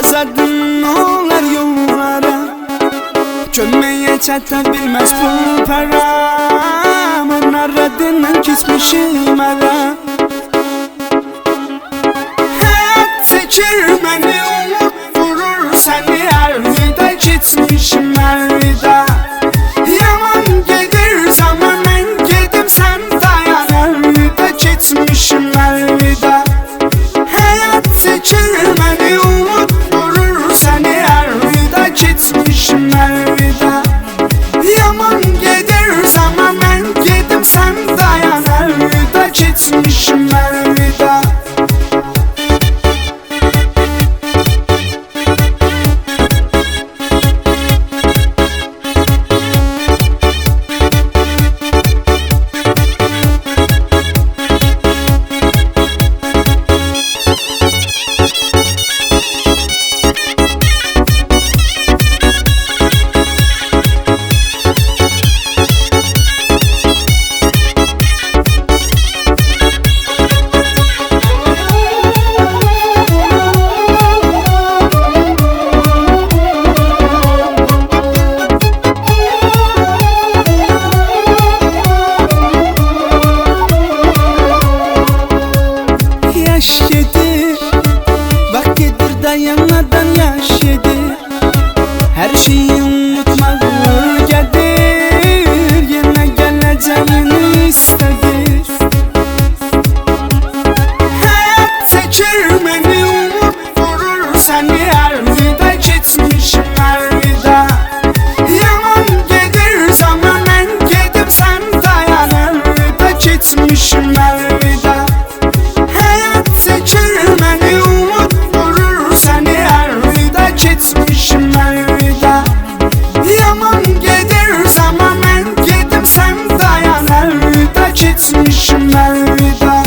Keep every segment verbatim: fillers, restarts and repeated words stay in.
Yazadın olar yollara, çölmeye çata bilmez bu para. Ben aradığından kesmişim ara. Hayat seçir beni, umut vurur seni her vida. Gitmişim her vida. Yaman gelir zaman, en gedim sen dayan her vida. Gitmişim her vida. Hayat seçir beni, umut vurur seni her vida. Gitmişim her vida. Yaman gelir zaman, en gedim sen dayan her vida. Gitmişim her vida. Yaş yedi, bak gelir dayanmadan yaş yedi. Her şeyi unutmak gelir, yine geleceğini istedi. Hayat seçir beni, umut vurur seni her vida. Gitmişim her vida. Yaman gelir zaman, en gedim sen dayan her vida. Gitmişim her vida. Seçir beni, umut vurur seni her vida. Gitmişim her vida. Yaman gelir zaman, en gedim sen dayan her vida. Gitmişim her vida.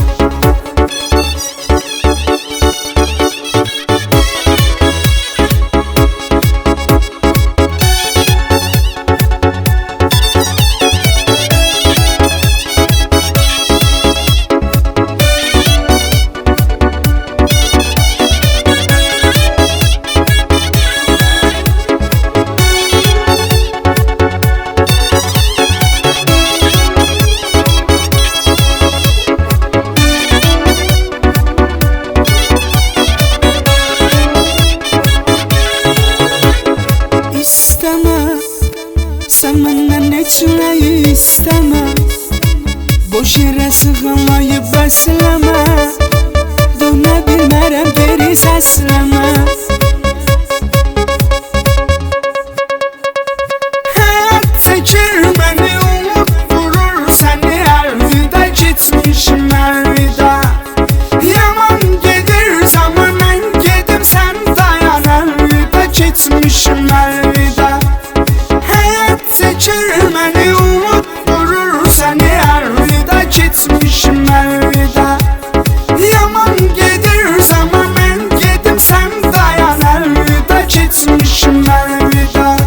Sen benden içmeyi isteme, boş yere sığınmayı besleme. Döne bilmerem geri sesleme. Hayat seçir beni, umut vurur seni her vida. Gitmişim her vida. Yaman gelir zaman, en gedim sen dayan her vida. Gitmişim her vida. Seçir beni, umut vurur seni her vida. Gitmişim her vida. Yaman gelir zaman, en gedim sen dayan her vida. Gitmişim her vida.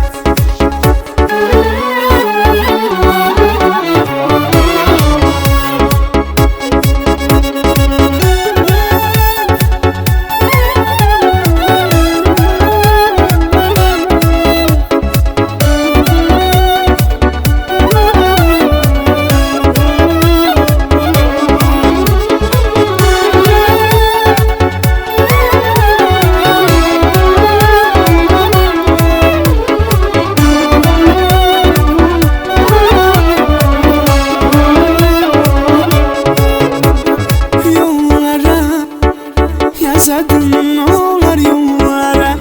Yazadın olar yollara,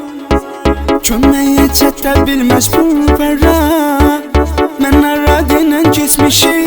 çölmeye çata bilmez bu para. Ben aradığından kesmişim